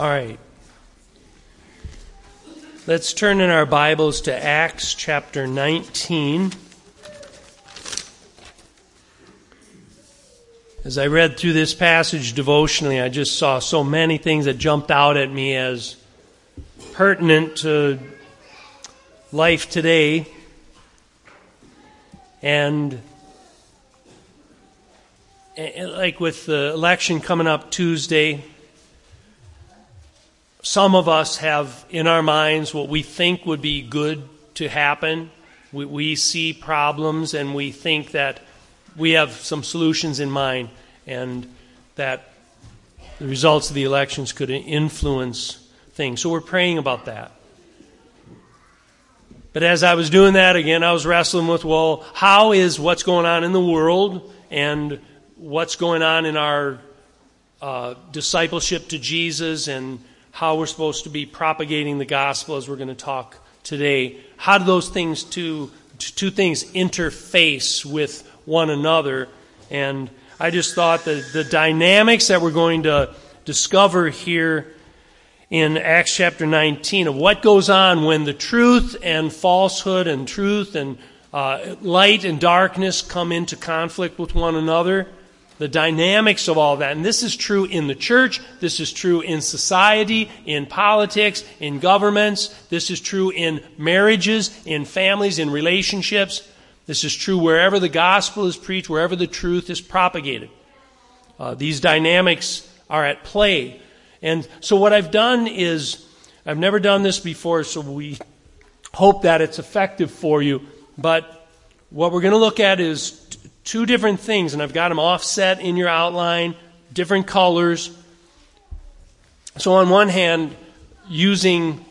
All right. Let's turn in our Bibles to Acts chapter 19. As I read through this passage devotionally, I just saw so many things that jumped out at me as pertinent to life today. And like with the election coming up Tuesday, some of us have in our minds what we think would be good to happen. We see problems and we think that we have some solutions in mind and that the results of the elections could influence things. So we're praying about that. But as I was doing that again, I was wrestling with, well, how is what's going on in the world and what's going on in our discipleship to Jesus and how we're supposed to be propagating the gospel, as we're going to talk today. How do those things, two things, interface with one another? And I just thought that the dynamics that we're going to discover here in Acts chapter 19 of what goes on when the truth and falsehood and truth and light and darkness come into conflict with one another, the dynamics of all that. And this is true in the church. This is true in society, in politics, in governments. This is true in marriages, in families, in relationships. This is true wherever the gospel is preached, wherever the truth is propagated. These dynamics are at play. And so what I've done is, I've never done this before, so we hope that it's effective for you. But what we're going to look at is two different things, and I've got them offset in your outline, different colors. So on one hand, using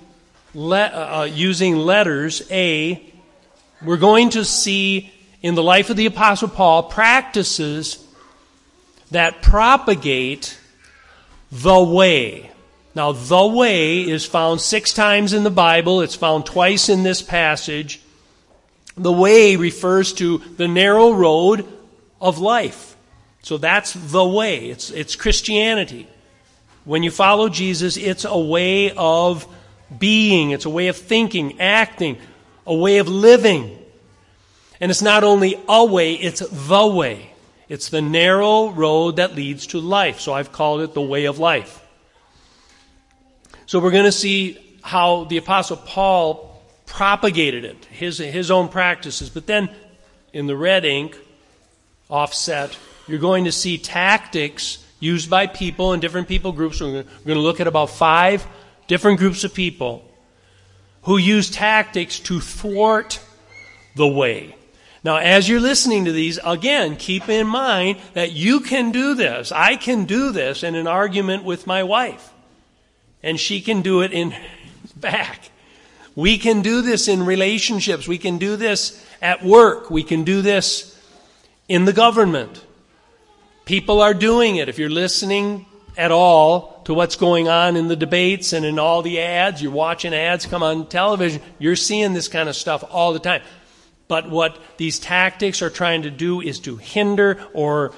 letters A, we're going to see in the life of the Apostle Paul practices that propagate the way. Now, the way is found 6 times in the Bible. It's found twice in this passage. The way refers to the narrow road of life. So that's the way. It's Christianity. When you follow Jesus, it's a way of being. It's a way of thinking, acting, a way of living. And it's not only a way, it's the way. It's the narrow road that leads to life. So I've called it the way of life. So we're going to see how the Apostle Paul propagated it, his own practices. But then in the red ink, offset, you're going to see tactics used by people in different people groups. We're going to look at about 5 different groups of people who use tactics to thwart the way. Now, as you're listening to these, again, keep in mind that you can do this. I can do this in an argument with my wife. And she can do it in back. We can do this in relationships. We can do this at work. We can do this in the government. People are doing it. If you're listening at all to what's going on in the debates and in all the ads, you're watching ads come on television, you're seeing this kind of stuff all the time. But what these tactics are trying to do is to hinder or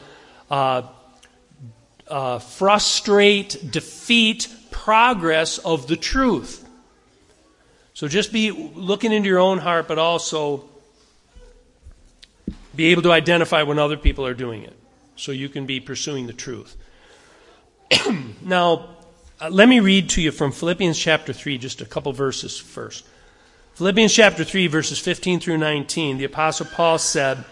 frustrate, defeat progress of the truth. So just be looking into your own heart, but also be able to identify when other people are doing it, so you can be pursuing the truth. Now, let me read to you from Philippians chapter 3, just a couple verses first. Philippians chapter 3, verses 15 through 19, the Apostle Paul said,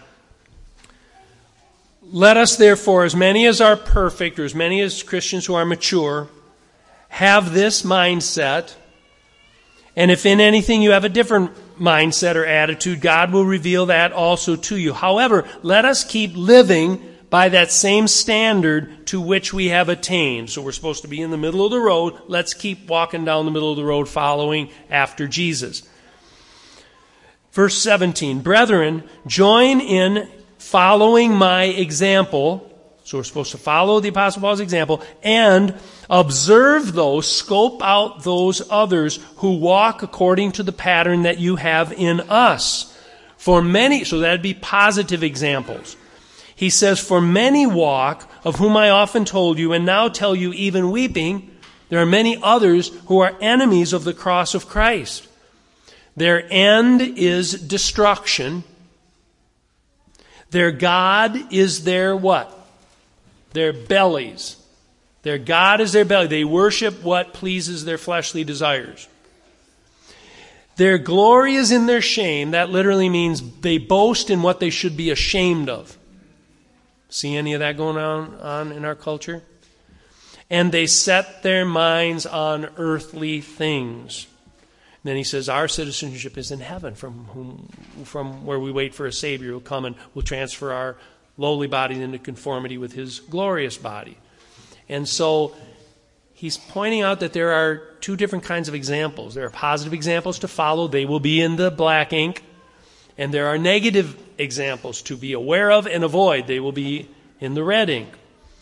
"Let us therefore, as many as are perfect, or as many as Christians who are mature, have this mindset. And if in anything you have a different mindset or attitude, God will reveal that also to you. However, let us keep living by that same standard to which we have attained." So we're supposed to be in the middle of the road. Let's keep walking down the middle of the road following after Jesus. Verse 17, "Brethren, join in following my example." So we're supposed to follow the Apostle Paul's example and observe those, scope out those others who walk according to the pattern that you have in us. For many, so that'd be positive examples. He says, "For many walk, of whom I often told you, and now tell you even weeping, There are many others who are enemies of the cross of Christ. Their end is destruction. Their God is their what? Their bellies. Their God is their belly. They worship what pleases their fleshly desires. Their glory is in their shame. That literally means they boast in what they should be ashamed of. See any of that going on in our culture? And they set their minds on earthly things. And then he says, our citizenship is in heaven, from where we wait for a Savior who will come and will transfer our lowly body into conformity with his glorious body. And so he's pointing out that there are two different kinds of examples. There are positive examples to follow. They will be in the black ink. And there are negative examples to be aware of and avoid. They will be in the red ink.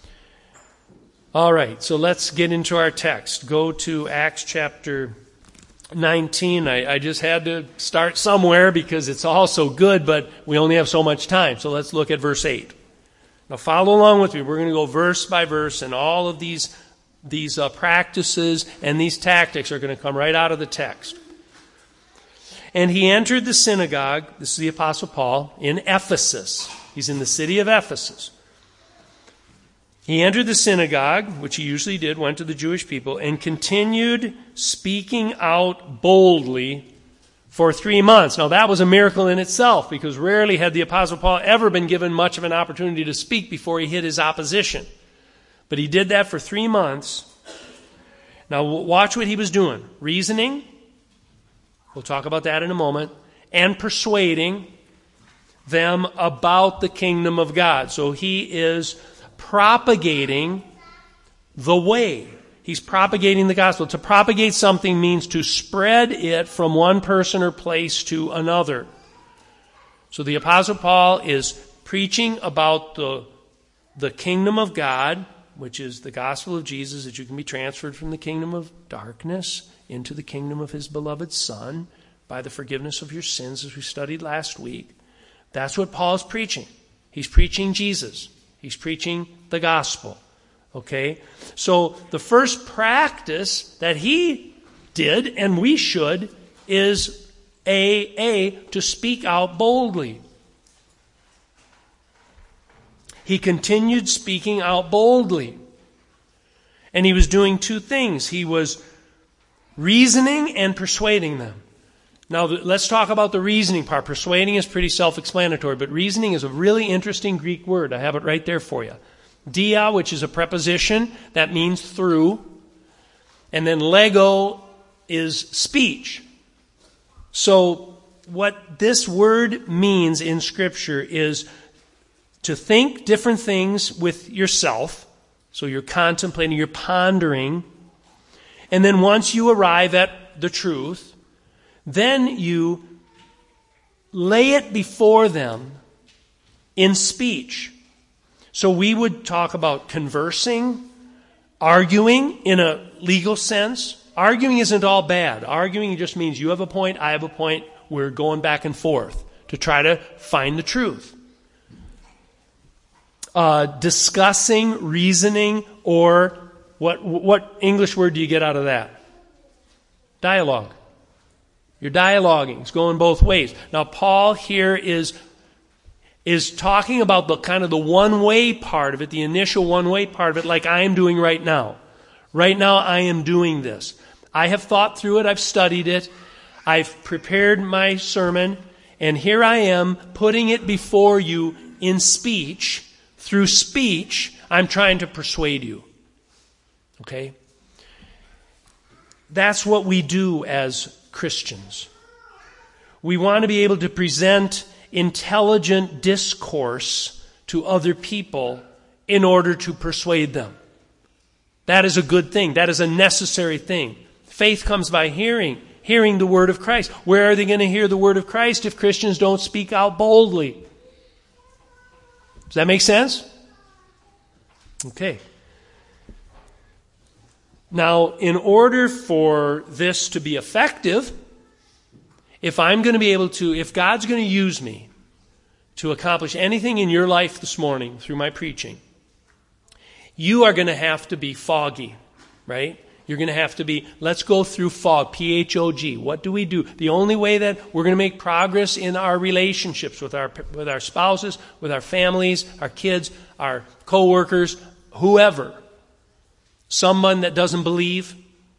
All right, so let's get into our text. Go to Acts chapter 19. I just had to start somewhere because it's all so good, but we only have so much time. So let's look at verse 8. Now follow along with me. We're going to go verse by verse, and all of these practices and these tactics are going to come right out of the text. And he entered the synagogue, this is the Apostle Paul, in Ephesus. He's in the city of Ephesus. He entered the synagogue, which he usually did, went to the Jewish people, and continued speaking out boldly for 3 months. Now that was a miracle in itself, because rarely had the Apostle Paul ever been given much of an opportunity to speak before he hit his opposition. But he did that for 3 months. Now watch what he was doing. Reasoning, we'll talk about that in a moment, and persuading them about the kingdom of God. So he is propagating the way. He's propagating the gospel. To propagate something means to spread it from one person or place to another. So the Apostle Paul is preaching about the kingdom of God, which is the gospel of Jesus, that you can be transferred from the kingdom of darkness into the kingdom of his beloved Son by the forgiveness of your sins, as we studied last week. That's what Paul's preaching. He's preaching Jesus. He's preaching the gospel. Okay? So the first practice that he did, and we should, is to speak out boldly. He continued speaking out boldly. And he was doing two things. He was reasoning and persuading them. Now, let's talk about the reasoning part. Persuading is pretty self-explanatory, but reasoning is a really interesting Greek word. I have it right there for you. Dia, which is a preposition, that means through. And then lego is speech. So what this word means in Scripture is to think different things with yourself. So you're contemplating, you're pondering. And then once you arrive at the truth, then you lay it before them in speech. So we would talk about conversing, arguing in a legal sense. Arguing isn't all bad. Arguing just means you have a point, I have a point, we're going back and forth to try to find the truth. Discussing, reasoning, or what English word do you get out of that? Dialogue. You're dialoguing. It's going both ways. Now, Paul here is talking about the kind of the one-way part of it, the initial one-way part of it, like I am doing right now. Right now, I am doing this. I have thought through it. I've studied it. I've prepared my sermon. And here I am putting it before you in speech. Through speech, I'm trying to persuade you. Okay? That's what we do as Christians. We want to be able to present intelligent discourse to other people in order to persuade them. That is a good thing. That is a necessary thing. Faith comes by hearing the word of Christ. Where are they going to hear the word of Christ if Christians don't speak out boldly? Does that make sense? Okay. Now, in order for this to be effective, if God's going to use me to accomplish anything in your life this morning through my preaching, you are going to have to be foggy, right? You're going to have to be, let's go through fog, P-H-O-G. What do we do? The only way that we're going to make progress in our relationships with our spouses, with our families, our kids, our co-workers, whoever, someone that doesn't believe,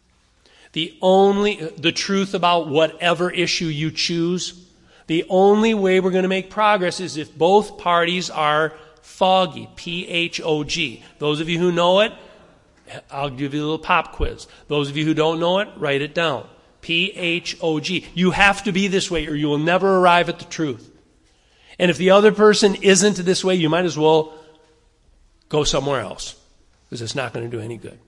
the truth about whatever issue you choose, the only way we're going to make progress is if both parties are foggy, P-H-O-G. Those of you who know it, I'll give you a little pop quiz. Those of you who don't know it, write it down. P-H-O-G. You have to be this way or you will never arrive at the truth. And if the other person isn't this way, you might as well go somewhere else because it's not going to do any good.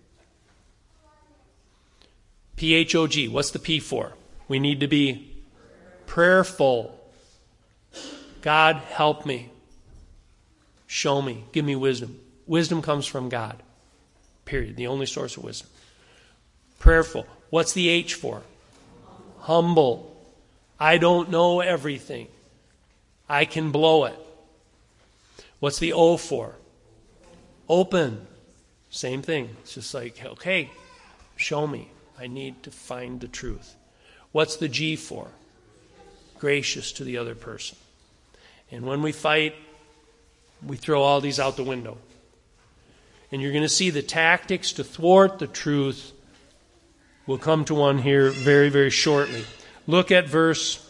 P-H-O-G. What's the P for? We need to be prayerful. God, help me. Show me. Give me wisdom. Wisdom comes from God. Period. The only source of wisdom. Prayerful. What's the H for? Humble. I don't know everything. I can blow it. What's the O for? Open. Same thing. It's just like, okay, show me. I need to find the truth. What's the G for? Gracious to the other person. And when we fight, we throw all these out the window. And you're going to see the tactics to thwart the truth. We'll come to one here very, very shortly. Look at verse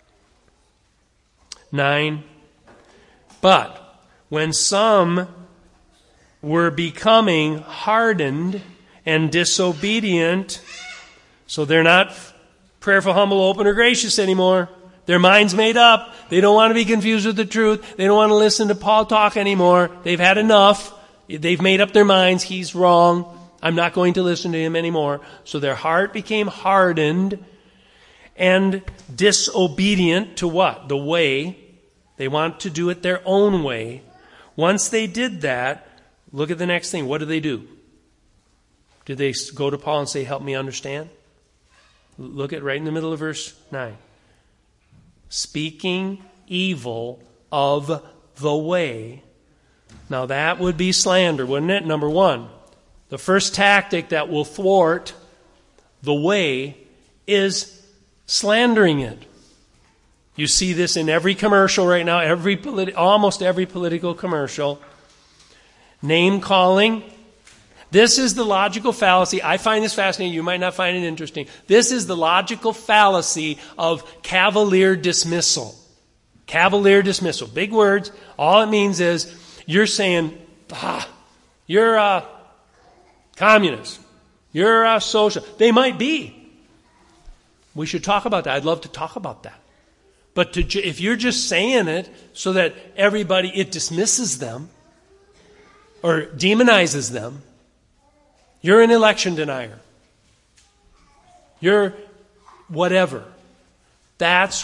9. But when some were becoming hardened and disobedient, so they're not prayerful, humble, open, or gracious anymore. Their mind's made up. They don't want to be confused with the truth. They don't want to listen to Paul talk anymore. They've had enough. They've made up their minds. He's wrong. I'm not going to listen to him anymore. So their heart became hardened and disobedient to what? The way. They want to do it their own way. Once they did that, look at the next thing. What do? Did they go to Paul and say, help me understand? Look at right in the middle of verse 9. Speaking evil of the way. Now that would be slander, wouldn't it? Number one, the first tactic that will thwart the way is slandering it. You see this in every commercial right now, almost every political commercial. Name calling. This is the logical fallacy. I find this fascinating. You might not find it interesting. This is the logical fallacy of cavalier dismissal. Cavalier dismissal. Big words. All it means is you're saying, you're a communist. You're a social. They might be. We should talk about that. I'd love to talk about that. But if you're just saying it so that it dismisses them or demonizes them, you're an election denier. You're whatever. That's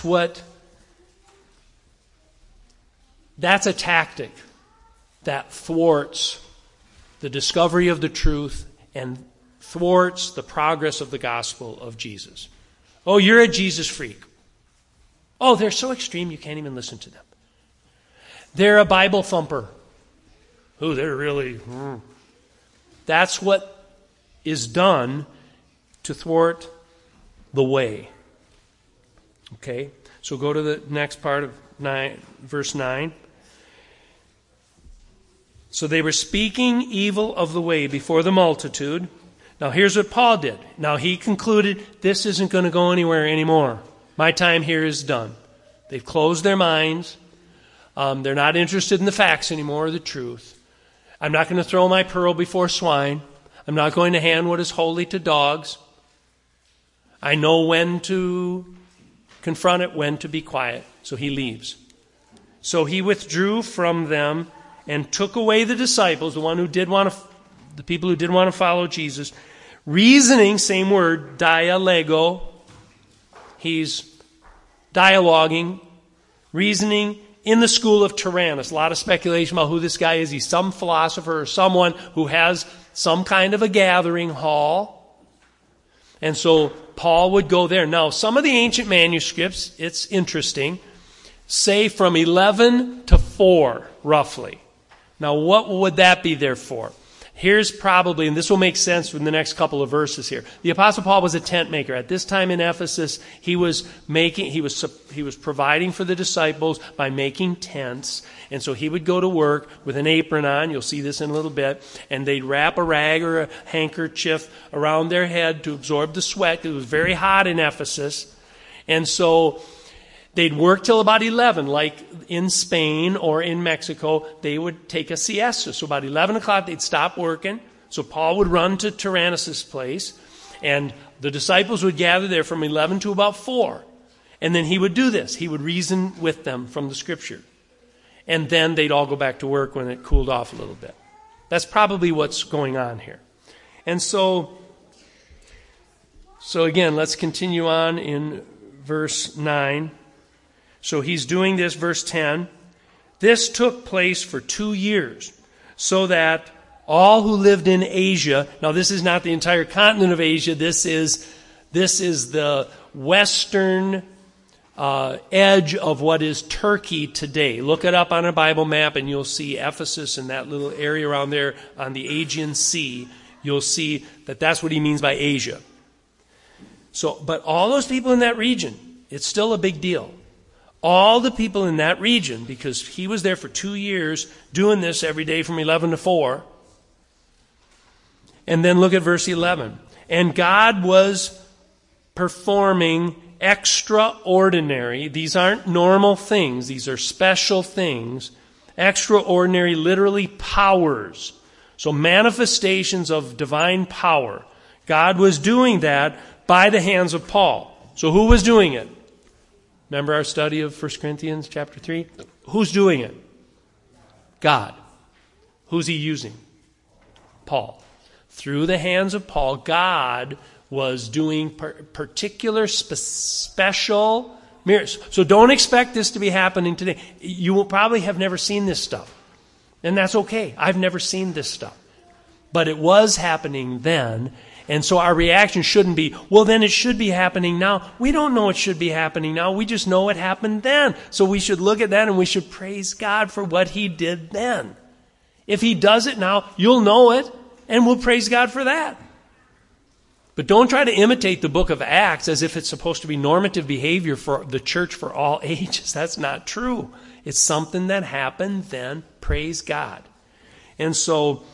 a tactic that thwarts the discovery of the truth and thwarts the progress of the gospel of Jesus. Oh, you're a Jesus freak. Oh, they're so extreme you can't even listen to them. They're a Bible thumper. Oh, they're really... That's what is done to thwart the way. Okay? So go to the next part of verse 9. So they were speaking evil of the way before the multitude. Now here's what Paul did. Now he concluded, this isn't going to go anywhere anymore. My time here is done. They've closed their minds. They're not interested in the facts anymore or the truth. I'm not going to throw my pearl before swine. I'm not going to hand what is holy to dogs. I know when to confront it, when to be quiet. So he leaves. So he withdrew from them and took away the disciples, the people who did want to follow Jesus, reasoning, same word, dialego. He's dialoguing, reasoning in the school of Tyrannus. A lot of speculation about who this guy is. He's some philosopher or someone who has some kind of a gathering hall. And so Paul would go there. Now, some of the ancient manuscripts, it's interesting, say from 11 to 4, roughly. Now, what would that be there for? Here's probably, and this will make sense from the next couple of verses here. The Apostle Paul was a tent maker. At this time in Ephesus, he was providing for the disciples by making tents. And so he would go to work with an apron on. You'll see this in a little bit. And they'd wrap a rag or a handkerchief around their head to absorb the sweat. It was very hot in Ephesus. And so they'd work till about 11, like in Spain or in Mexico. They would take a siesta. So about 11 o'clock, they'd stop working. So Paul would run to Tyrannus' place, and the disciples would gather there from 11 to about 4. And then he would do this. He would reason with them from the Scripture. And then they'd all go back to work when it cooled off a little bit. That's probably what's going on here. And so again, let's continue on in verse 9. So he's doing this, verse 10. This took place for 2 years, so that all who lived in Asia, now this is not the entire continent of Asia, this is the western edge of what is Turkey today. Look it up on a Bible map and you'll see Ephesus and that little area around there on the Aegean Sea. You'll see that that's what he means by Asia. So, but all those people in that region, it's still a big deal. All the people in that region, because he was there for 2 years doing this every day from 11 to 4. And then look at verse 11. And God was performing extraordinary, these aren't normal things, these are special things, extraordinary, literally powers. So manifestations of divine power. God was doing that by the hands of Paul. So who was doing it? Remember our study of 1 Corinthians chapter 3? Who's doing it? God. Who's he using? Paul. Through the hands of Paul, God was doing particular special miracles. So don't expect this to be happening today. You will probably have never seen this stuff. And that's okay. I've never seen this stuff. But it was happening then. And so our reaction shouldn't be, well, then it should be happening now. We don't know it should be happening now. We just know it happened then. So we should look at that and we should praise God for what he did then. If he does it now, you'll know it, and we'll praise God for that. But don't try to imitate the book of Acts as if it's supposed to be normative behavior for the church for all ages. That's not true. It's something that happened then. Praise God. And so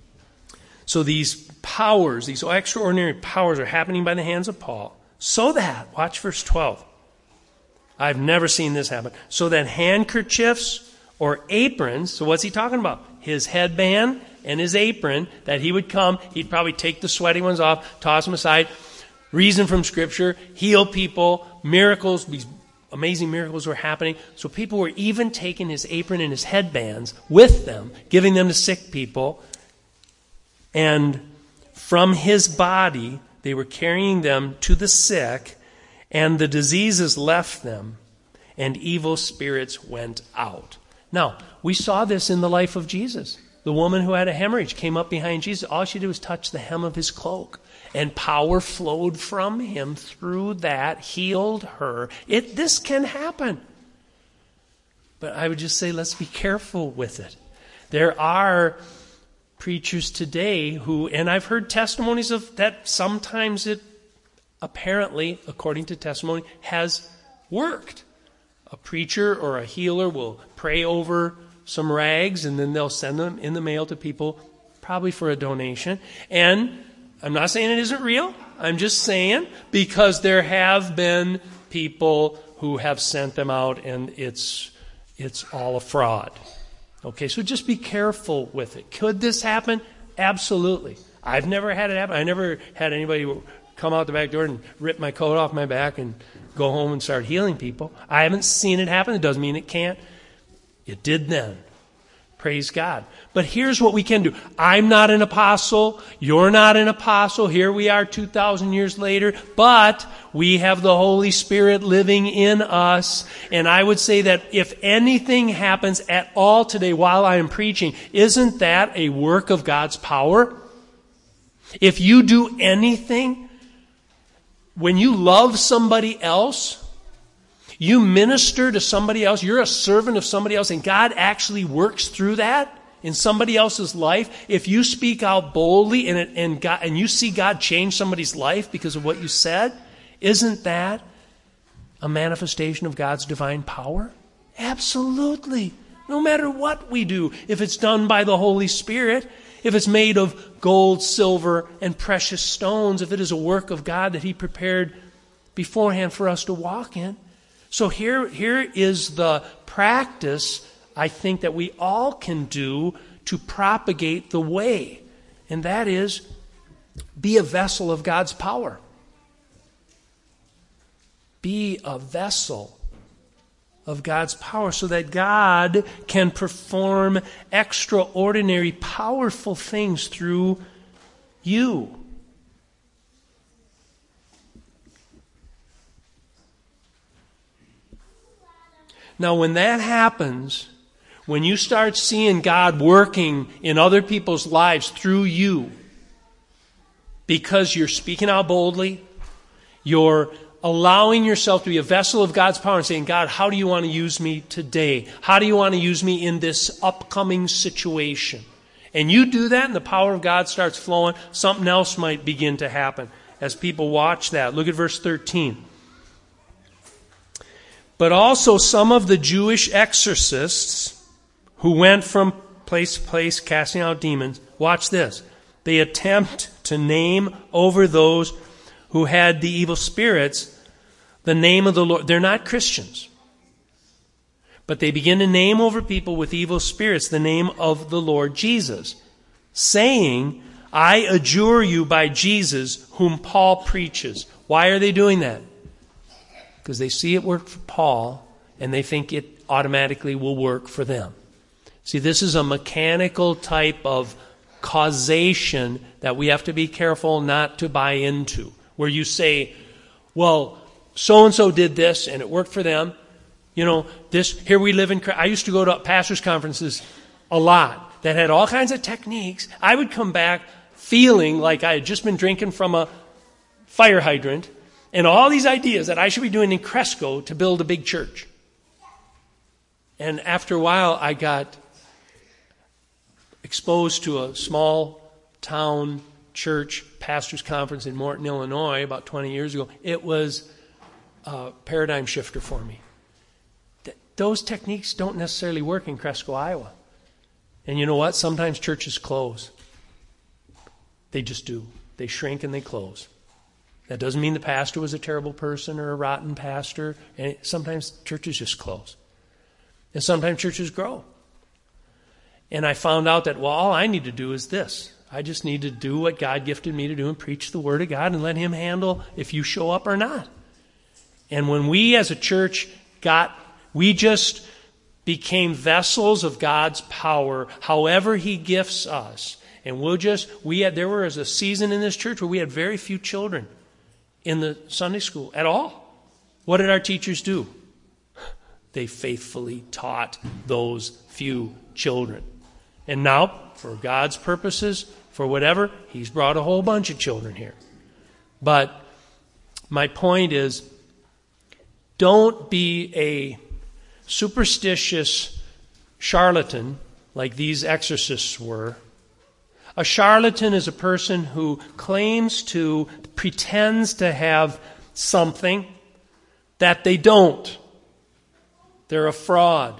these powers, these extraordinary powers are happening by the hands of Paul. So that, watch verse 12. I've never seen this happen. So that handkerchiefs or aprons, so what's he talking about? His headband and his apron, that he would come, he'd probably take the sweaty ones off, toss them aside, reason from Scripture, heal people, miracles, these amazing miracles were happening. So people were even taking his apron and his headbands with them, giving them to sick people. And from his body, they were carrying them to the sick, and the diseases left them, and evil spirits went out. Now, we saw this in the life of Jesus. The woman who had a hemorrhage came up behind Jesus. All she did was touch the hem of his cloak, and power flowed from him through that, healed her. This can happen. But I would just say, let's be careful with it. There are preachers today who, and I've heard testimonies of that, sometimes it apparently, according to testimony, has worked. A preacher or a healer will pray over some rags and then they'll send them in the mail to people, probably for a donation. And I'm not saying it isn't real. I'm just saying because there have been people who have sent them out and it's all a fraud. Okay, so just be careful with it. Could this happen? Absolutely. I've never had it happen. I never had anybody come out the back door and rip my coat off my back and go home and start healing people. I haven't seen it happen. It doesn't mean it can't. It did then. Praise God. But here's what we can do. I'm not an apostle. You're not an apostle. Here we are 2,000 years later. But we have the Holy Spirit living in us. And I would say that if anything happens at all today while I am preaching, isn't that a work of God's power? If you do anything, when you love somebody else, you minister to somebody else, you're a servant of somebody else, and God actually works through that, in somebody else's life, if you speak out boldly and you see God change somebody's life because of what you said, isn't that a manifestation of God's divine power? Absolutely. No matter what we do, if it's done by the Holy Spirit, if it's made of gold, silver, and precious stones, if it is a work of God that He prepared beforehand for us to walk in. So here is the practice, I think, that we all can do to propagate the way. And that is, be a vessel of God's power. Be a vessel of God's power so that God can perform extraordinary, powerful things through you. Now, when that happens, when you start seeing God working in other people's lives through you, because you're speaking out boldly, you're allowing yourself to be a vessel of God's power and saying, God, how do you want to use me today? How do you want to use me in this upcoming situation? And you do that and the power of God starts flowing, something else might begin to happen as people watch that. Look at verse 13. But also some of the Jewish exorcists who went from place to place casting out demons, watch this, they attempt to name over those who had the evil spirits the name of the Lord. They're not Christians. But they begin to name over people with evil spirits the name of the Lord Jesus, saying, I adjure you by Jesus whom Paul preaches. Why are they doing that? Because they see it work for Paul, and they think it automatically will work for them. See, this is a mechanical type of causation that we have to be careful not to buy into. Where you say, well, so-and-so did this, and it worked for them. You know, here we live in... I used to go to pastors' conferences a lot that had all kinds of techniques. I would come back feeling like I had just been drinking from a fire hydrant, and all these ideas that I should be doing in Cresco to build a big church. And after a while, I got exposed to a small town church pastors' conference in Morton, Illinois, about 20 years ago. It was a paradigm shifter for me. Those techniques don't necessarily work in Cresco, Iowa. And you know what? Sometimes churches close. They just do. They shrink and they close. That doesn't mean the pastor was a terrible person or a rotten pastor. And sometimes churches just close. And sometimes churches grow. And I found out that, well, all I need to do is this. I just need to do what God gifted me to do and preach the Word of God and let Him handle if you show up or not. And when we as a church we just became vessels of God's power, however He gifts us. And there was a season in this church where we had very few children in the Sunday school at all. What did our teachers do? They faithfully taught those few children. And now, for God's purposes, for whatever, He's brought a whole bunch of children here. But my point is, don't be a superstitious charlatan like these exorcists were. A charlatan is a person who pretends to have something that they don't. They're a fraud.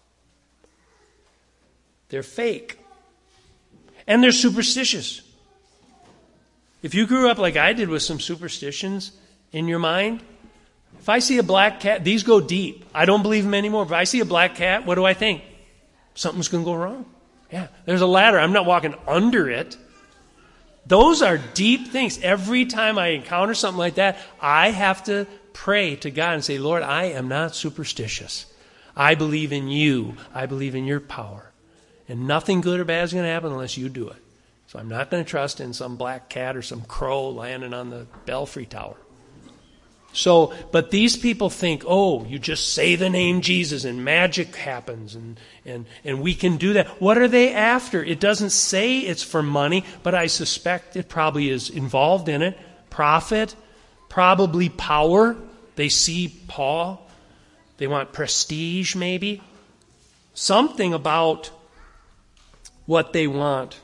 They're fake. And they're superstitious. If you grew up like I did with some superstitions in your mind, if I see a black cat, these go deep. I don't believe them anymore. If I see a black cat, what do I think? Something's going to go wrong. Yeah, there's a ladder. I'm not walking under it. Those are deep things. Every time I encounter something like that, I have to pray to God and say, Lord, I am not superstitious. I believe in you. I believe in your power. And nothing good or bad is going to happen unless you do it. So I'm not going to trust in some black cat or some crow landing on the belfry tower. But these people think, you just say the name Jesus and magic happens and we can do that. What are they after? It doesn't say it's for money, but I suspect it probably is involved in it. Profit, probably power. They see Paul. They want prestige maybe. Something about what they want.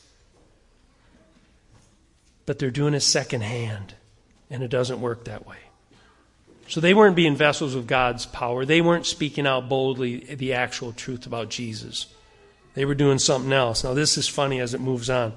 But they're doing it secondhand, and it doesn't work that way. So they weren't being vessels of God's power. They weren't speaking out boldly the actual truth about Jesus. They were doing something else. Now this is funny as it moves on.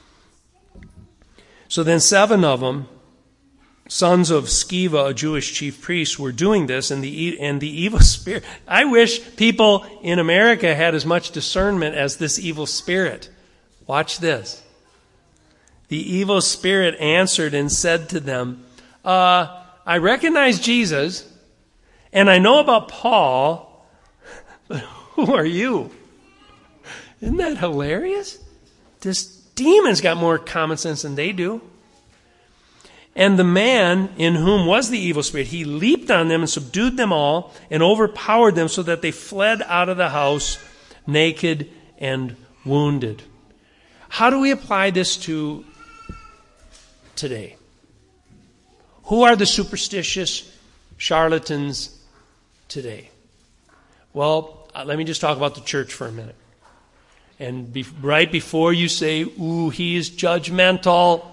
So then 7 of them, sons of Sceva, a Jewish chief priest, were doing this, and the evil spirit. I wish people in America had as much discernment as this evil spirit. Watch this. The evil spirit answered and said to them, I recognize Jesus, and I know about Paul, but who are you? Isn't that hilarious? This demon's got more common sense than they do. And the man in whom was the evil spirit, he leaped on them and subdued them all and overpowered them so that they fled out of the house naked and wounded. How do we apply this to today? Who are the superstitious charlatans today? Well, let me just talk about the church for a minute. And right before you say, ooh, he is judgmental.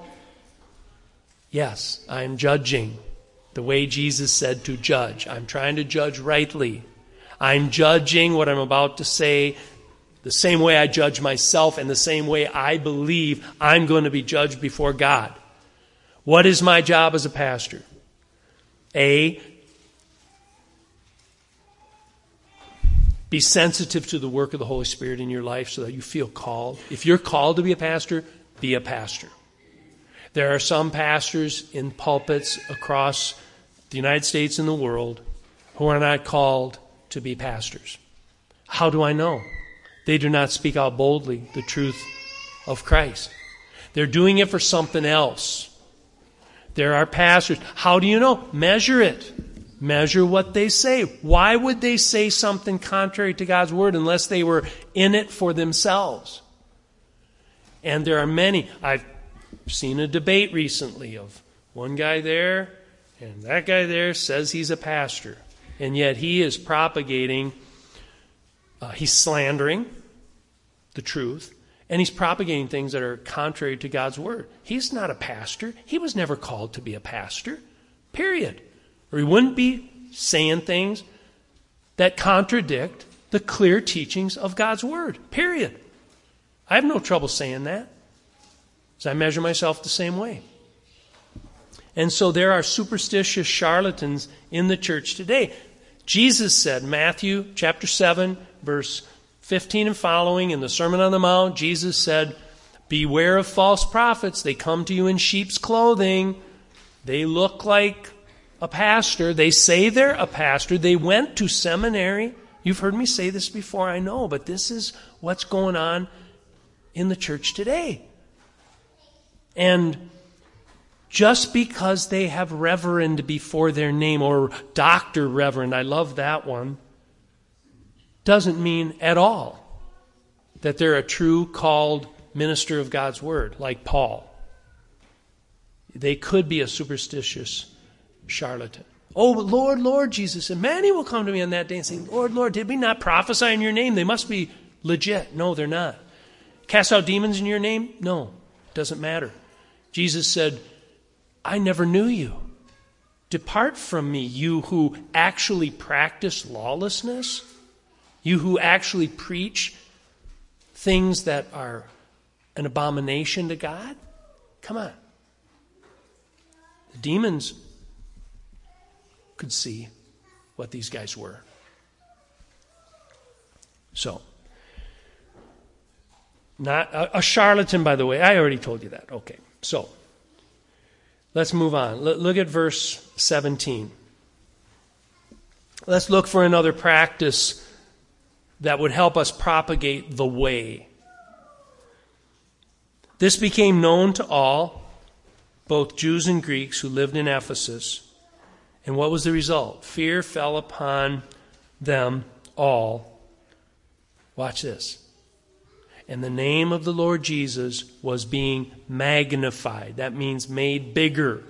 Yes, I'm judging the way Jesus said to judge. I'm trying to judge rightly. I'm judging what I'm about to say the same way I judge myself and the same way I believe I'm going to be judged before God. What is my job as a pastor? A, be sensitive to the work of the Holy Spirit in your life so that you feel called. If you're called to be a pastor, be a pastor. There are some pastors in pulpits across the United States and the world who are not called to be pastors. How do I know? They do not speak out boldly the truth of Christ. They're doing it for something else. There are pastors. How do you know? Measure it. Measure what they say. Why would they say something contrary to God's word unless they were in it for themselves? And there are many. I've seen a debate recently of one guy there and that guy there says he's a pastor. And yet he is propagating, he's slandering the truth. And he's propagating things that are contrary to God's word. He's not a pastor. He was never called to be a pastor. Period. Or he wouldn't be saying things that contradict the clear teachings of God's word. Period. I have no trouble saying that, because I measure myself the same way. And so there are superstitious charlatans in the church today. Jesus said, Matthew chapter 7, verse 15 and following, in the Sermon on the Mount, Jesus said, beware of false prophets. They come to you in sheep's clothing. They look like a pastor. They say they're a pastor. They went to seminary. You've heard me say this before, I know, but this is what's going on in the church today. And just because they have reverend before their name, or Dr. Reverend, I love that one, doesn't mean at all that they're a true called minister of God's word, like Paul. They could be a superstitious charlatan. Oh, Lord, Lord, Jesus said, many will come to me on that day and say, Lord, Lord, did we not prophesy in your name? They must be legit. No, they're not. Cast out demons in your name? No, it doesn't matter. Jesus said, I never knew you. Depart from me, you who actually practice lawlessness. You who actually preach things that are an abomination to God? Come on. The demons could see what these guys were. So, not a charlatan, by the way. I already told you that. Okay, so let's move on. Look at verse 17. Let's look for another practice that would help us propagate the way. This became known to all, both Jews and Greeks who lived in Ephesus. And what was the result? Fear fell upon them all. Watch this. And the name of the Lord Jesus was being magnified. That means made bigger.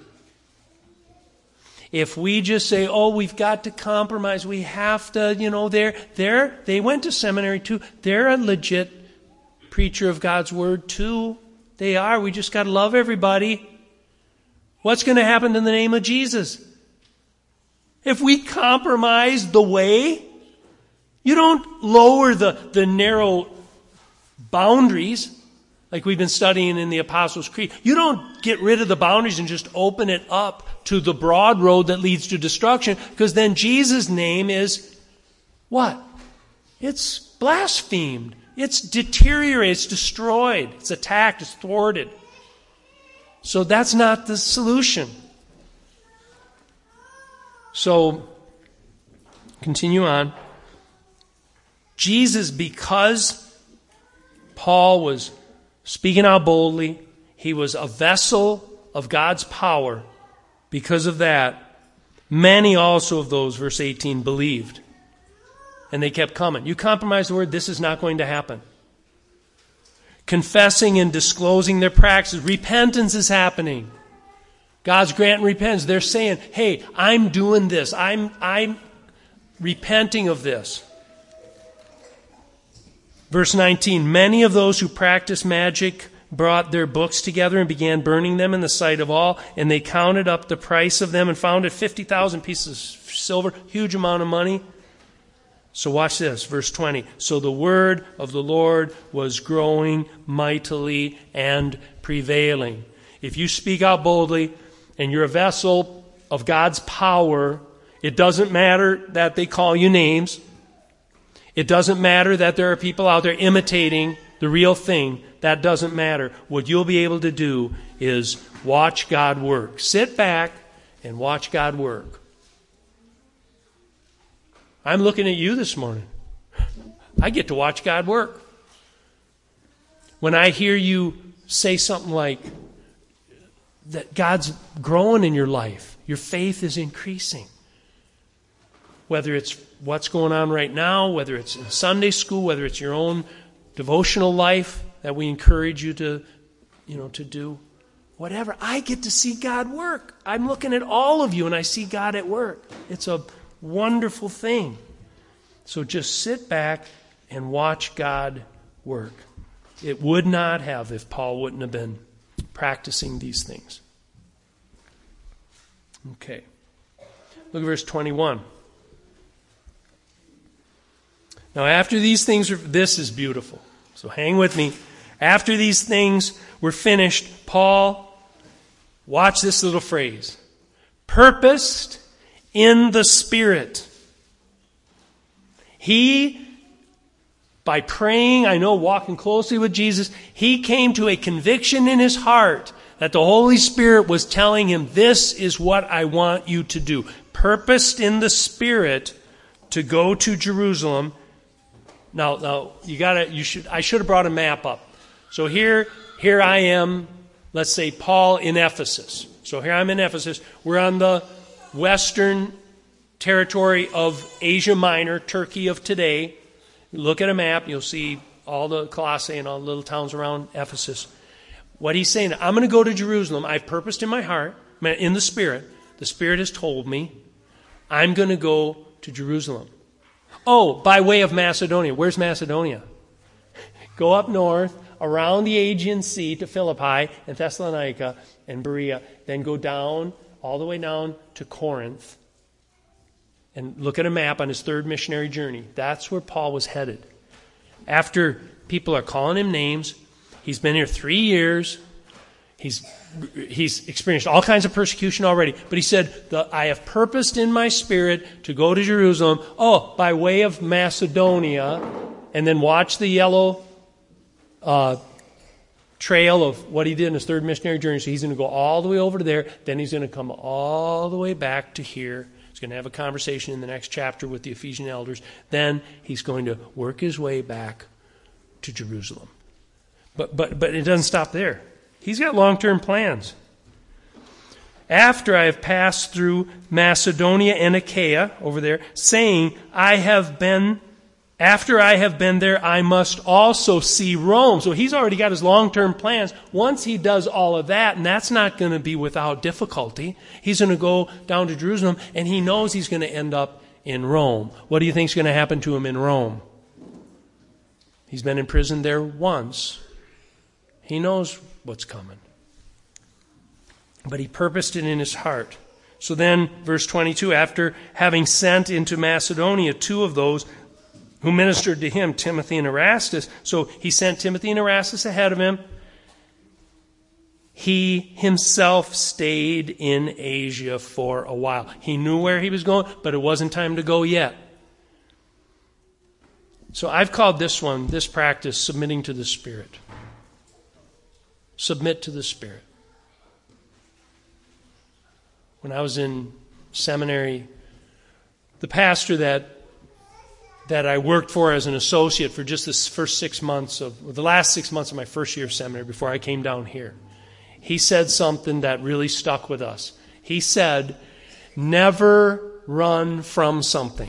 If we just say, oh, we've got to compromise, we have to, they went to seminary too. They're a legit preacher of God's word too. They are. We just got to love everybody. What's going to happen in the name of Jesus? If we compromise the way, you don't lower the narrow boundaries like we've been studying in the Apostles' Creed. You don't get rid of the boundaries and just open it up to the broad road that leads to destruction, because then Jesus' name is what? It's blasphemed. It's deteriorated. It's destroyed. It's attacked. It's thwarted. So that's not the solution. So, continue on. Jesus, because Paul was speaking out boldly, he was a vessel of God's power. Because of that, many also of those, verse 18, believed. And they kept coming. You compromise the word, this is not going to happen. Confessing and disclosing their practices. Repentance is happening. God's granting repentance. They're saying, hey, I'm doing this. I'm repenting of this. Verse 19, many of those who practiced magic brought their books together and began burning them in the sight of all, and they counted up the price of them and found it 50,000 pieces of silver, huge amount of money. So watch this, verse 20. So the word of the Lord was growing mightily and prevailing. If you speak out boldly and you're a vessel of God's power, it doesn't matter that they call you names. It doesn't matter that there are people out there imitating the real thing. That doesn't matter. What you'll be able to do is watch God work. Sit back and watch God work. I'm looking at you this morning. I get to watch God work. When I hear you say something like that God's growing in your life, your faith is increasing. Whether it's what's going on right now, whether it's in Sunday school, whether it's your own devotional life that we encourage you to do, whatever. I get to see God work. I'm looking at all of you and I see God at work. It's a wonderful thing. So just sit back and watch God work. It would not have if Paul wouldn't have been practicing these things. Okay. Look at verse 21. Now after these things, this is beautiful. So hang with me. After these things were finished, Paul, watch this little phrase, purposed in the Spirit. He, by praying, walking closely with Jesus, he came to a conviction in his heart that the Holy Spirit was telling him, this is what I want you to do. Purposed in the Spirit to go to Jerusalem. Now, I should have brought a map up. So here I am, let's say Paul in Ephesus. So here I'm in Ephesus. We're on the western territory of Asia Minor, Turkey of today. Look at a map, you'll see all the Colossae and all the little towns around Ephesus. What he's saying, I'm going to go to Jerusalem. I've purposed in my heart, in the Spirit. The Spirit has told me, I'm going to go to Jerusalem. Oh, by way of Macedonia. Where's Macedonia? Go up north, around the Aegean Sea to Philippi and Thessalonica and Berea. Then go down, all the way down to Corinth. And look at a map on his third missionary journey. That's where Paul was headed. After people are calling him names, he's been here 3 years. He's experienced all kinds of persecution already. But he said, I have purposed in my spirit to go to Jerusalem. Oh, by way of Macedonia. And then watch the yellow trail of what he did in his third missionary journey. So he's going to go all the way over to there. Then he's going to come all the way back to here. He's going to have a conversation in the next chapter with the Ephesian elders. Then he's going to work his way back to Jerusalem. But it doesn't stop there. He's got long-term plans. After I have passed through Macedonia and Achaia, over there, saying, after I have been there, I must also see Rome. So he's already got his long-term plans. Once he does all of that, and that's not going to be without difficulty, he's going to go down to Jerusalem, and he knows he's going to end up in Rome. What do you think is going to happen to him in Rome? He's been in prison there once. He knows what's coming. But he purposed it in his heart. So then, verse 22, after having sent into Macedonia 2 of those who ministered to him, Timothy and Erastus, so he sent Timothy and Erastus ahead of him. He himself stayed in Asia for a while. He knew where he was going, but it wasn't time to go yet. So I've called this practice, submitting to the Spirit. Submit to the Spirit. When I was in seminary, the pastor that I worked for as an associate for just the last 6 months of my first year of seminary before I came down here, he said something that really stuck with us. He said, never run from something.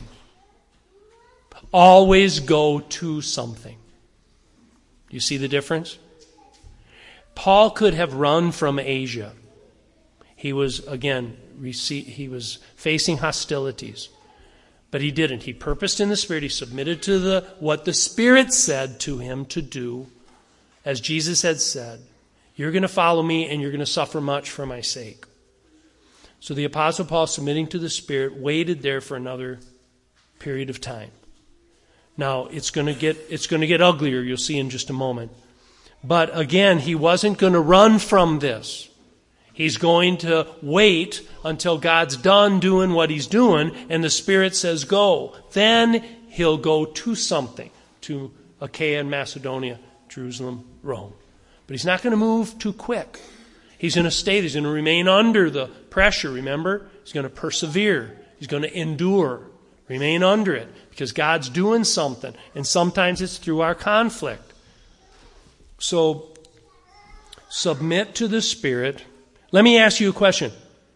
Always go to something. Do you see the difference? Paul could have run from Asia. He was, again, he was facing hostilities. But he didn't. He purposed in the Spirit. He submitted to what the Spirit said to him to do. As Jesus had said, you're going to follow me and you're going to suffer much for my sake. So the Apostle Paul, submitting to the Spirit, waited there for another period of time. Now, it's going to get uglier, you'll see in just a moment. But again, he wasn't going to run from this. He's going to wait until God's done doing what he's doing and the Spirit says go. Then he'll go to something, to Achaia and Macedonia, Jerusalem, Rome. But he's not going to move too quick. He's going to stay. He's going to remain under the pressure, remember? He's going to persevere. He's going to endure. Remain under it because God's doing something. And sometimes it's through our conflict. So, submit to the Spirit. Let me ask you a question.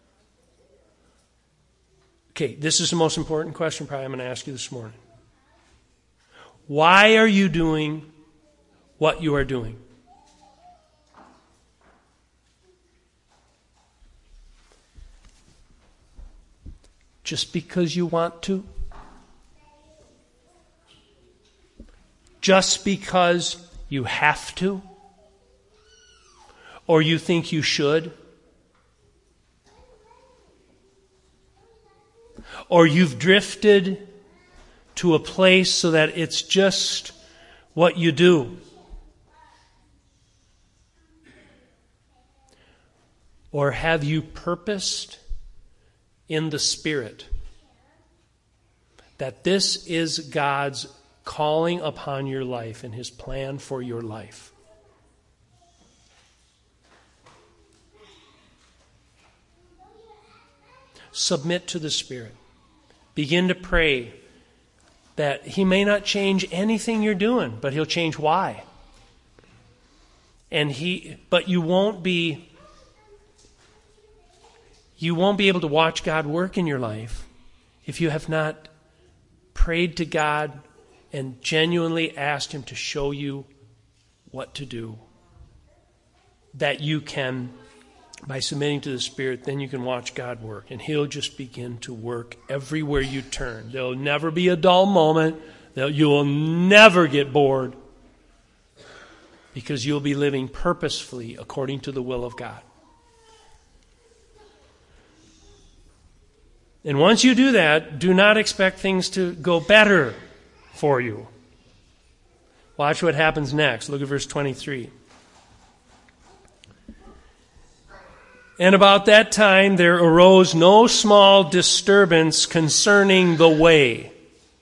Okay, this is the most important question probably I'm going to ask you this morning. Why are you doing what you are doing? Just because you want to? Just because you have to? Or you think you should? Or you've drifted to a place so that it's just what you do? Or have you purposed in the Spirit that this is God's calling upon your life and His plan for your life? Submit to the Spirit. Begin to pray that He may not change anything you're doing, but He'll change why. But you won't be able to watch God work in your life if you have not prayed to God and genuinely asked Him to show you what to do. That you can, by submitting to the Spirit, then you can watch God work. And He'll just begin to work everywhere you turn. There'll never be a dull moment. You'll never get bored. Because you'll be living purposefully according to the will of God. And once you do that, do not expect things to go better for you. Watch what happens next. Look at verse 23. And about that time there arose no small disturbance concerning the way.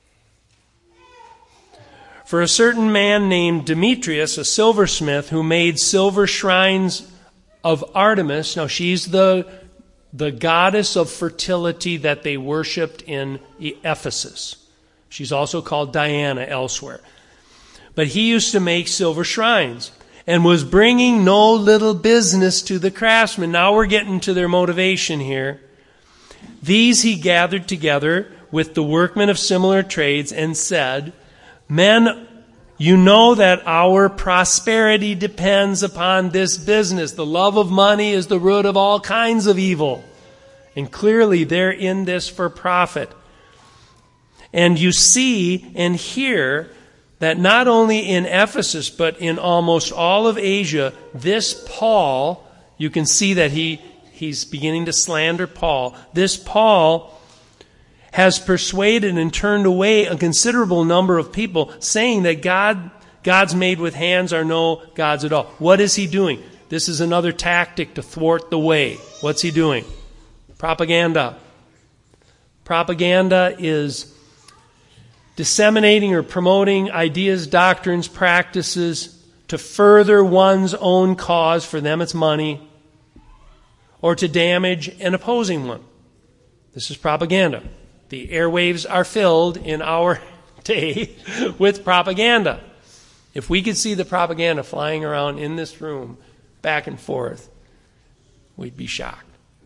For a certain man named Demetrius, a silversmith, who made silver shrines of Artemis. Now she's the goddess of fertility that they worshipped in Ephesus. She's also called Diana elsewhere. But he used to make silver shrines and was bringing no little business to the craftsmen. Now we're getting to their motivation here. These he gathered together with the workmen of similar trades and said, Men, you know that our prosperity depends upon this business. The love of money is the root of all kinds of evil. And clearly they're in this for profit. And you see and hear that not only in Ephesus, but in almost all of Asia, this Paul, you can see that he's beginning to slander Paul. This Paul has persuaded and turned away a considerable number of people, saying that gods made with hands are no gods at all. What is he doing? This is another tactic to thwart the way. What's he doing? Propaganda. Propaganda is disseminating or promoting ideas, doctrines, practices to further one's own cause. For them it's money. Or to damage an opposing one. This is propaganda. The airwaves are filled in our day with propaganda. If we could see the propaganda flying around in this room back and forth, we'd be shocked.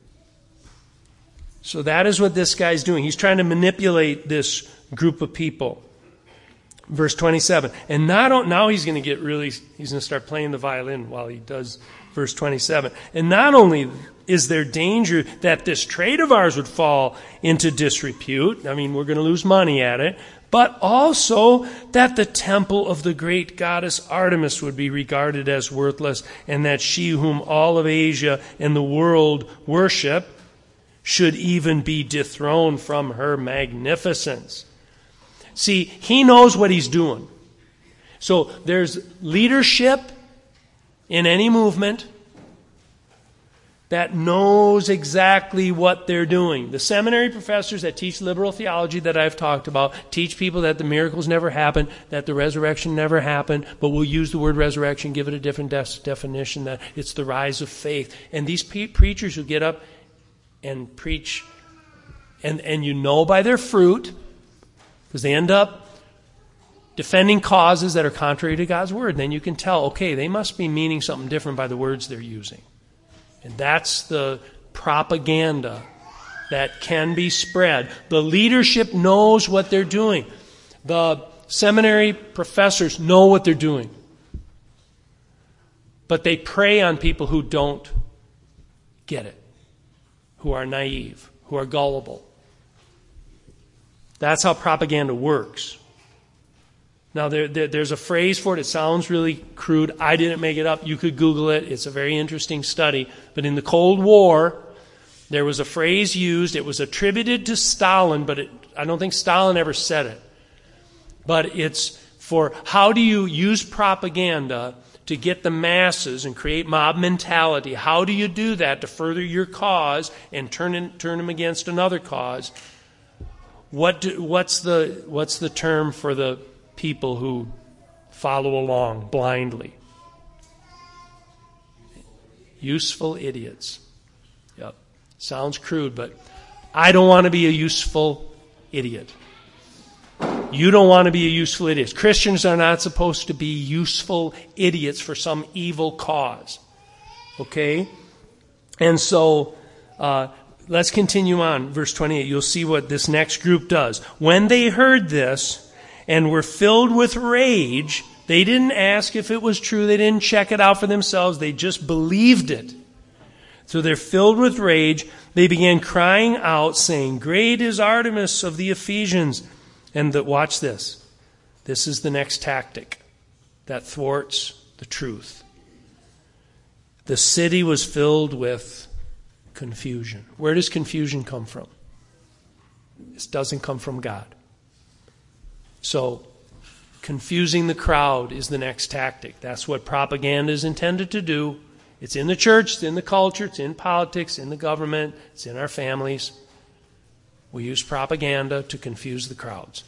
So that is what this guy's doing. He's trying to manipulate this group of people. Verse 27. And now he's going to start playing the violin while he does verse 27. And not only is there danger that this trade of ours would fall into disrepute, I mean, we're going to lose money at it, but also that the temple of the great goddess Artemis would be regarded as worthless, and that she whom all of Asia and the world worship should even be dethroned from her magnificence. See, he knows what he's doing. So there's leadership in any movement that knows exactly what they're doing. The seminary professors that teach liberal theology that I've talked about teach people that the miracles never happened, that the resurrection never happened, but we'll use the word resurrection, give it a different definition, that it's the rise of faith. And these preachers who get up and preach, and you know by their fruit, because they end up defending causes that are contrary to God's word. And then you can tell, okay, they must be meaning something different by the words they're using. And that's the propaganda that can be spread. The leadership knows what they're doing. The seminary professors know what they're doing. But they prey on people who don't get it, who are naive, who are gullible. That's how propaganda works. Now, there's a phrase for it. It sounds really crude. I didn't make it up. You could Google it. It's a very interesting study. But in the Cold War, there was a phrase used. It was attributed to Stalin, but I don't think Stalin ever said it. But it's for how do you use propaganda to get the masses and create mob mentality? How do you do that to further your cause and turn them against another cause? What's the term for the people who follow along blindly? Useful idiots. Yep. Sounds crude, but I don't want to be a useful idiot. You don't want to be a useful idiot. Christians are not supposed to be useful idiots for some evil cause. Okay? And so, let's continue on. Verse 28. You'll see what this next group does. When they heard this and were filled with rage, they didn't ask if it was true. They didn't check it out for themselves. They just believed it. So they're filled with rage. They began crying out, saying, "Great is Artemis of the Ephesians." And watch this. This is the next tactic that thwarts the truth. The city was filled with confusion. Where does confusion come from? This doesn't come from God. So, confusing the crowd is the next tactic. That's what propaganda is intended to do. It's in the church, it's in the culture, it's in politics, in the government, it's in our families. We use propaganda to confuse the crowds.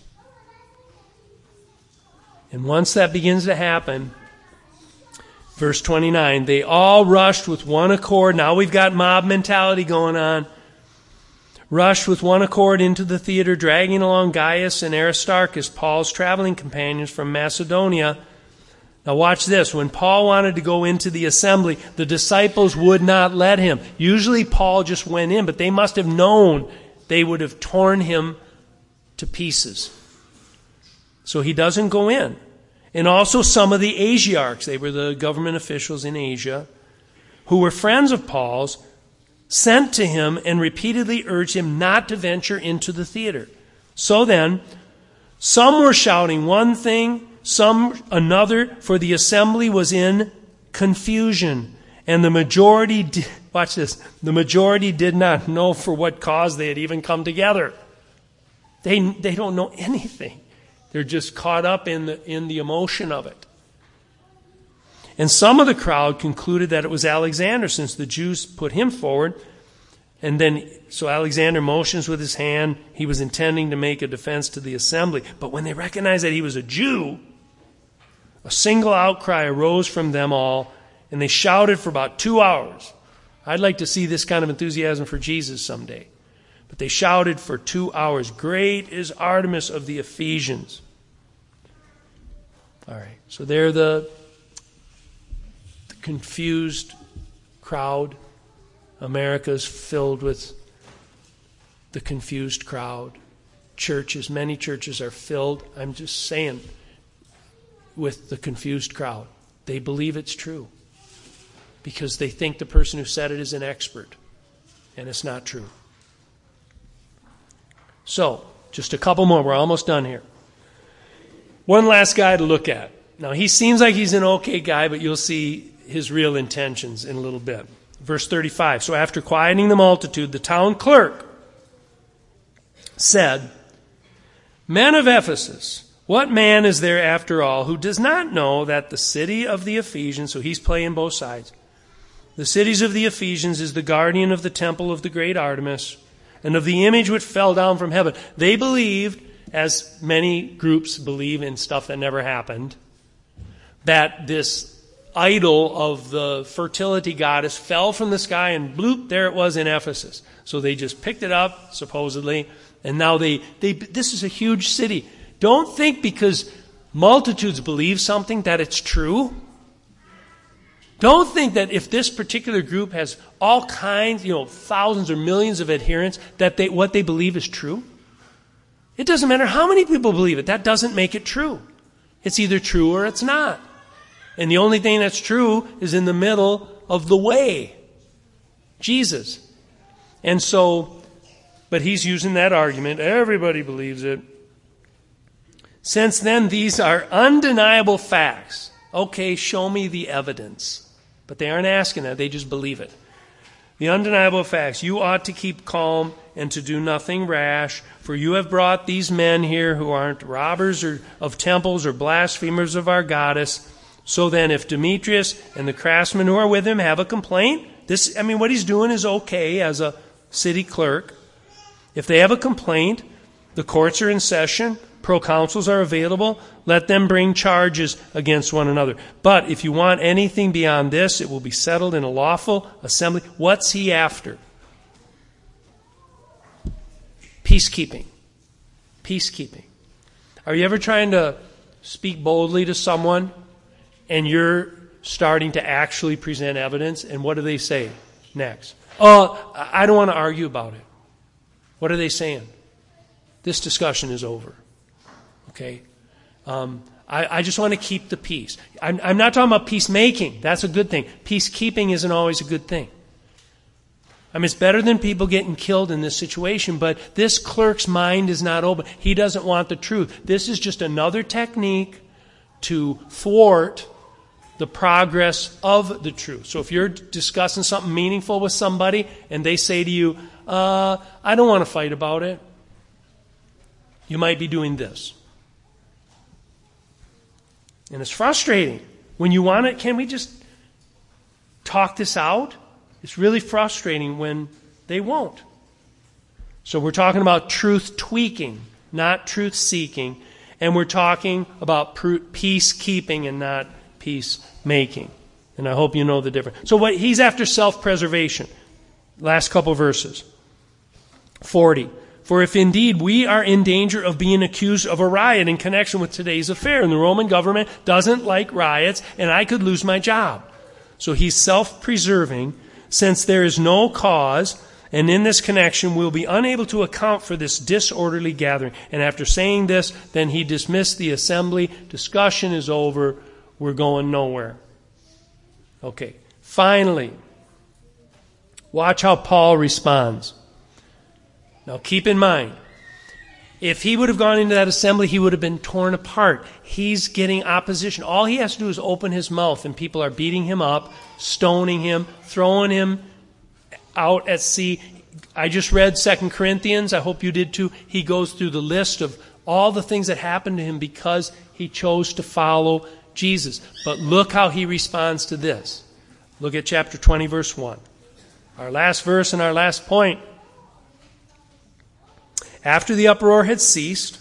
And once that begins to happen, verse 29, they all rushed with one accord. Now we've got mob mentality going on. Rushed with one accord into the theater, dragging along Gaius and Aristarchus, Paul's traveling companions from Macedonia. Now watch this. When Paul wanted to go into the assembly, the disciples would not let him. Usually Paul just went in, but they must have known they would have torn him to pieces. So he doesn't go in. And also some of the Asiarchs, they were the government officials in Asia, who were friends of Paul's, sent to him and repeatedly urged him not to venture into the theater. So then, some were shouting one thing, another, for the assembly was in confusion. And the majority, watch this, the majority did not know for what cause they had even come together. They don't know anything. They're just caught up in the emotion of it. And some of the crowd concluded that it was Alexander, since the Jews put him forward. And then, so Alexander motions with his hand. He was intending to make a defense to the assembly. But when they recognized that he was a Jew, a single outcry arose from them all, and they shouted for about 2 hours. I'd like to see this kind of enthusiasm for Jesus someday. But they shouted for 2 hours, "Great is Artemis of the Ephesians." All right, so they're the confused crowd. America's filled with the confused crowd. Churches, many churches are filled, I'm just saying, with the confused crowd. They believe it's true because they think the person who said it is an expert, and it's not true. So, just a couple more. We're almost done here. One last guy to look at. Now, he seems like he's an okay guy, but you'll see his real intentions in a little bit. Verse 35, so after quieting the multitude, the town clerk said, "Men of Ephesus, what man is there after all who does not know that the city of the Ephesians," so he's playing both sides, "the cities of the Ephesians is the guardian of the temple of the great Artemis and of the image which fell down from heaven." They believed, as many groups believe in stuff that never happened, that this idol of the fertility goddess fell from the sky and bloop, there it was in Ephesus. So they just picked it up, supposedly, and now this is a huge city. Don't think because multitudes believe something that it's true. Don't think that if this particular group has all kinds, thousands or millions of adherents, that what they believe is true. It doesn't matter how many people believe it. That doesn't make it true. It's either true or it's not. And the only thing that's true is in the middle of the way, Jesus. And so, but he's using that argument. Everybody believes it. Since then, these are undeniable facts. Okay, show me the evidence. But they aren't asking that. They just believe it. The undeniable facts. You ought to keep calm and to do nothing rash, for you have brought these men here who aren't robbers of temples or blasphemers of our goddess. So then, if Demetrius and the craftsmen who are with him have a complaint, what he's doing is okay as a city clerk. If they have a complaint, the courts are in session, proconsuls are available, let them bring charges against one another. But if you want anything beyond this, it will be settled in a lawful assembly. What's he after? Peacekeeping. Peacekeeping. Are you ever trying to speak boldly to someone and you're starting to actually present evidence, and what do they say next? "Oh, I don't want to argue about it." What are they saying? This discussion is over. Okay? I just want to keep the peace. I'm not talking about peacemaking. That's a good thing. Peacekeeping isn't always a good thing. It's better than people getting killed in this situation, but this clerk's mind is not open. He doesn't want the truth. This is just another technique to thwart the progress of the truth. So if you're discussing something meaningful with somebody and they say to you, "I don't want to fight about it," you might be doing this. And it's frustrating. When you want it, can we just talk this out? It's really frustrating when they won't. So we're talking about truth tweaking, not truth seeking. And we're talking about peacekeeping and not peacemaking. And I hope you know the difference. So he's after self-preservation. Last couple verses. 40. For if indeed we are in danger of being accused of a riot in connection with today's affair, and the Roman government doesn't like riots, and I could lose my job. So he's self-preserving, since there is no cause, and in this connection we'll be unable to account for this disorderly gathering. And after saying this, then he dismissed the assembly. Discussion is over. We're going nowhere. Okay. Finally, watch how Paul responds. Now keep in mind, If he would have gone into that assembly, he would have been torn apart. He's getting opposition. All he has to do is open his mouth, and people are beating him up, stoning him, throwing him out at sea. I just read 2 Corinthians. I hope you did too. He goes through the list of all the things that happened to him because he chose to follow Jesus. But look how he responds to this. Look at chapter 20, verse 1. Our last verse and our last point. After the uproar had ceased,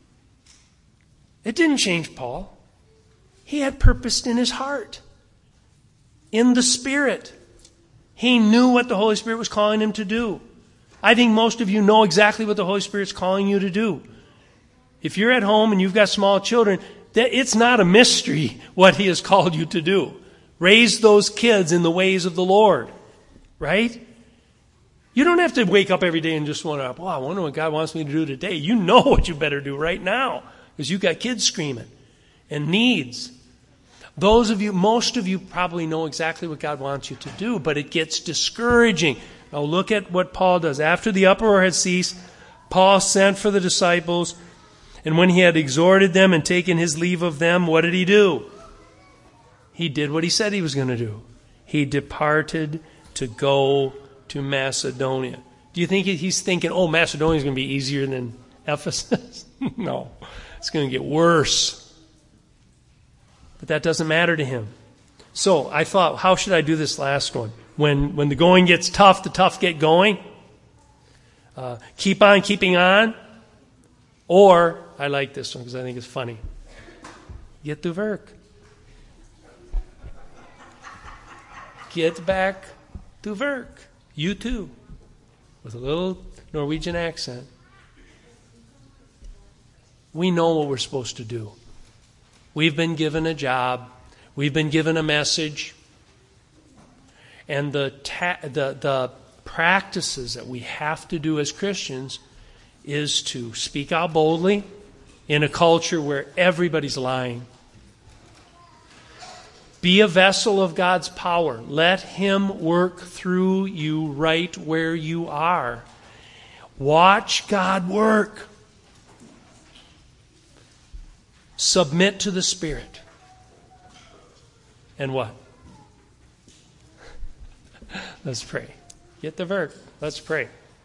it didn't change Paul. He had purposed in his heart, in the Spirit. He knew what the Holy Spirit was calling him to do. I think most of you know exactly what the Holy Spirit's calling you to do. If you're at home and you've got small children, it's not a mystery what He has called you to do. Raise those kids in the ways of the Lord, right? You don't have to wake up every day and just wonder, I wonder what God wants me to do today. You know what you better do right now because you've got kids screaming and needs. Most of you probably know exactly what God wants you to do, but it gets discouraging. Now look at what Paul does. After the uproar had ceased, Paul sent for the disciples, and when he had exhorted them and taken his leave of them, what did he do? He did what he said he was going to do. He departed to go to Macedonia. Do you think he's thinking, Macedonia is going to be easier than Ephesus? No, it's going to get worse. But that doesn't matter to him. So I thought, how should I do this last one? When the going gets tough, the tough get going. Keep on keeping on. Or, I like this one because I think it's funny. Get to work. Get back to work. You too. With a little Norwegian accent. We know what we're supposed to do. We've been given a job. We've been given a message. And the practices that we have to do as Christians is to speak out boldly in a culture where everybody's lying. Be a vessel of God's power. Let Him work through you right where you are. Watch God work. Submit to the Spirit. And what? Let's pray. Get the work. Let's pray.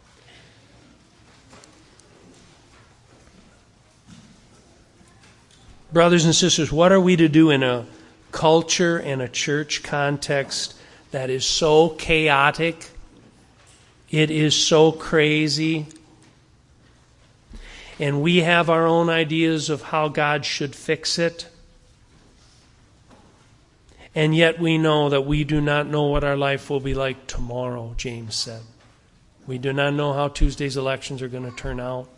Brothers and sisters, what are we to do in a culture and a church context that is so chaotic? It is so crazy. And we have our own ideas of how God should fix it. And yet we know that we do not know what our life will be like tomorrow, James said. We do not know how Tuesday's elections are going to turn out.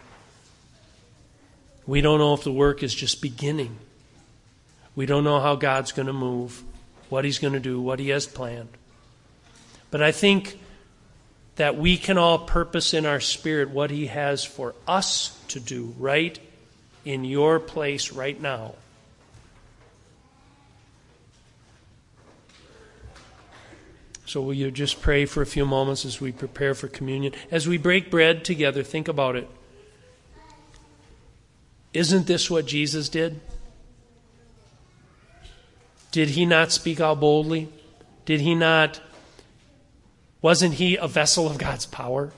We don't know if the work is just beginning. We don't know how God's going to move, what He's going to do, what He has planned. But I think that we can all purpose in our spirit what He has for us to do right in your place right now. So will you just pray for a few moments as we prepare for communion? As we break bread together, think about it. Isn't this what Jesus did? Did He not speak out boldly? Wasn't He a vessel of God's power?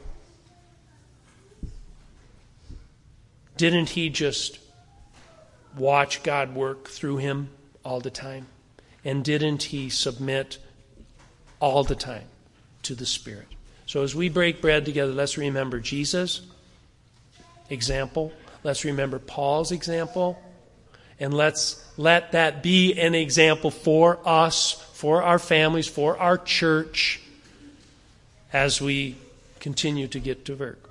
Didn't He just watch God work through Him all the time? And didn't He submit all the time to the Spirit? So as we break bread together, let's remember Jesus' example. Let's remember Paul's example. And let's let that be an example for us, for our families, for our church, as we continue to get to work.